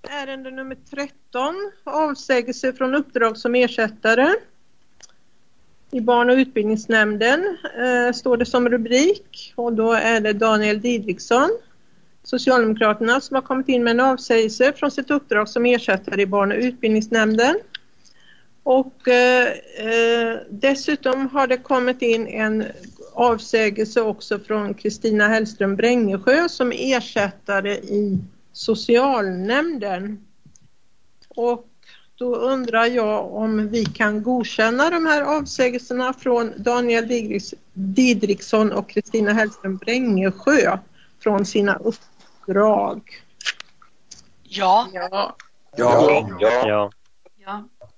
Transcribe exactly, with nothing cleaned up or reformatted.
ärende nummer tretton, avsägelse från uppdrag som ersättare i barn- och utbildningsnämnden, eh, står det som rubrik, och då är det Daniel Didriksson, Socialdemokraterna, som har kommit in med en avsägelse från sitt uppdrag som ersättare i barn- och utbildningsnämnden. Och eh, dessutom har det kommit in en avsägelse också från Kristina Hellström Brängesjö som ersättare i socialnämnden. Och då undrar jag om vi kan godkänna de här avsägelserna från Daniel Didriksson och Kristina Hellström Brängesjö från sina uppdrag. Ja. Ja. Ja. Ja. Ja.